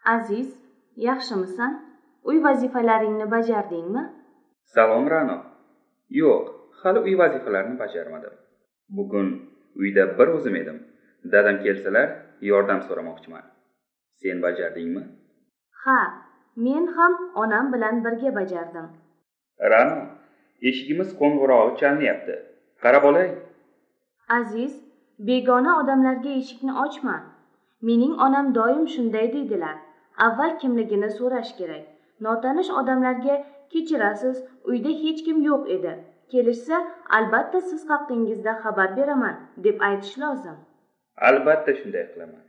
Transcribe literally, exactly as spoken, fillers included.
Aziz, yaxshimisan? Uy vazifalaringni bajardingmi? Salom Ra'no. Yo'q, hali uy vazifalarini bajarmadim. Bugun uyda bir o'zim edim. Dadam kelsalar, yordam so'ramoqchiman. Sen bajardingmi? Ha, men ham onam bilan birga bajardim. Ra'no, eshigimiz qo'ng'irog'i chalinyapti. Qarab olay. Aziz, begona odamlarga eshikni ochma. Mening onam doim shunday deydilar. Avval kimligini so'rash kerak. Notanish odamlarga kechirasiz, uyda hech kim yo'q edi. Kelishsa, albatta siz haqingizda xabar beraman deb aytish lozim. Albatta shunday qilaman.